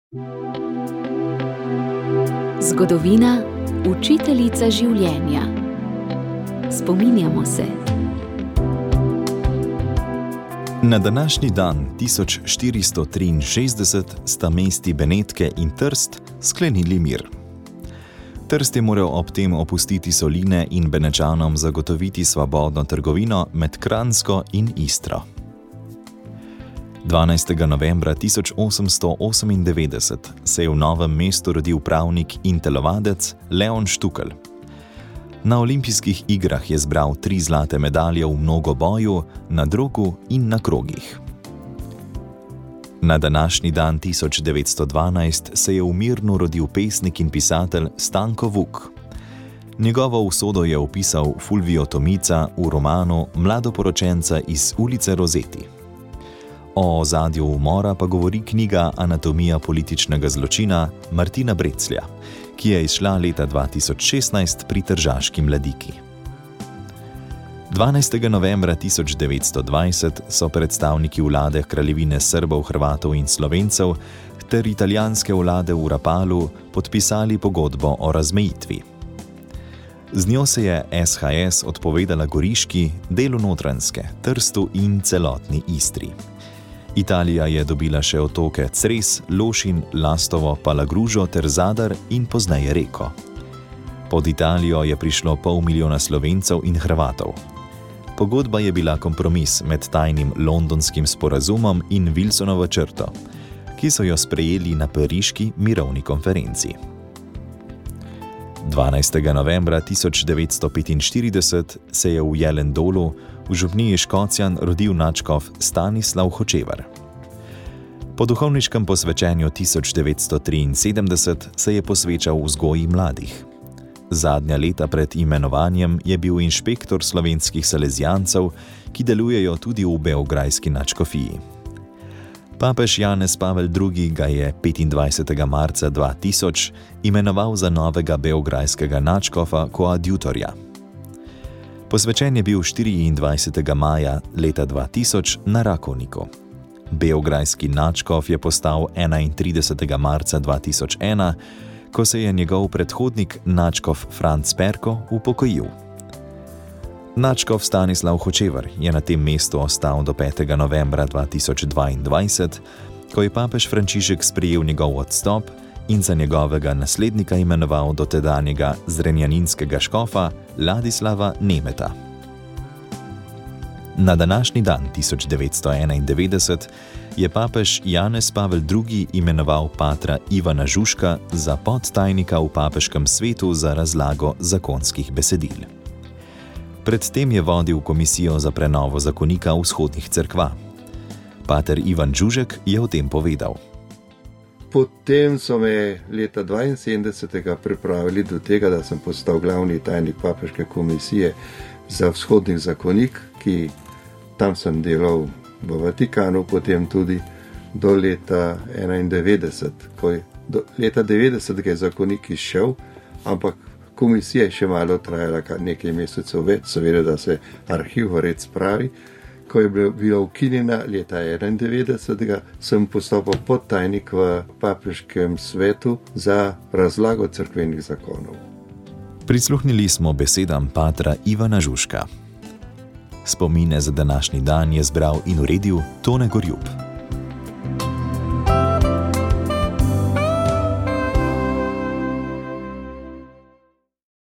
Zgodovina, učiteljica življenja. Spominjamo se. Na današnji dan 1463 sta mesti Benetke in Trst sklenili mir. Trst je moral ob tem opustiti Soline in Benečanom zagotoviti svobodno trgovino med Kranjsko in Istro. 12. novembra 1898 se je v Novem mestu rodil pravnik in telovadec Leon Štukelj. Na olimpijskih igrah je zbral 3 zlate medalje v mnogoboju, na drogu in na krogih. Na današnji dan 1912 se je v Mirnu rodil pesnik in pisatelj Stanko Vuk. Njegovo usodo je opisal Fulvio Tomica v romanu Mladoporočenca iz ulice Rozeti. O ozadju umora pa govori knjiga Anatomija političnega zločina Martina Breclja, ki je izšla leta 2016 pri Tržaški mladiki. 12. novembra 1920 so predstavniki vlade Kraljevine Srbov, Hrvatov in Slovencev ter italijanske vlade v Rapalu podpisali pogodbo o razmejitvi. Z njo se je SHS odpovedala Goriški, delu Notranjske, Trstu in celotni Istri. Italija je dobila še otoke Cres, Lošinj, Lastovo, Palagružo ter Zadar in pozneje Reko. Pod Italijo je prišlo 500 000 Slovencev in Hrvatov. Pogodba je bila kompromis med tajnim londonskim sporazumom in Wilsonovo črto, ki so jo sprejeli na pariški mirovni konferenci. 12. novembra 1945 se je v Jelendolu v župniji Škocjan rodil nadškof Stanislav Hočevar. Po duhovniškem posvečenju 1973 se je posvečal vzgoji mladih. Zadnja leta pred imenovanjem je bil inšpektor slovenskih salezijancev, ki delujejo tudi v beograjski nadškofiji. Papež Janez Pavel II. Ga je 25. marca 2000 imenoval za novega beograjskega nadškofa koadjutorja. Posvečen je bil 24. maja leta 2000 na Rakovniku. Beograjski nadškof je postal 31. marca 2001, ko se je njegov predhodnik nadškof Franc Perko upokojil. Nadškof Stanislav Hočevar je na tem mestu ostal do 5. novembra 2022, ko je papež Frančišek sprejel njegov odstop in za njegovega naslednika imenoval dotedanjega zrenjaninskega škofa Ladislava Nemeta. Na današnji dan 1991 je papež Janez Pavel II. Imenoval patra Ivana Žužka za podtajnika v papeškem svetu za razlago zakonskih besedil. Predtem je vodil komisijo za prenovo zakonika vzhodnih cerkva. Pater Ivan Žužek je o tem povedal. Potem so me leta 1972 pripravili do tega, da sem postal glavni tajnik papeške komisije za vzhodni zakonik, ki tam sem delal v Vatikanu, potem tudi do leta 1991. Leta 1990 je zakonik izšel, ampak komisija je še malo trajala, nekaj mesecev več, seveda, da se arhiv red spravi. Ko je bila ukinjena leta 1991, sem postal podtajnik v papeškem svetu za razlago cerkvenih zakonov. Prisluhnili smo besedam patra Ivana Žužka. Spomine za današnji dan je zbral in uredil Tone Gorjup.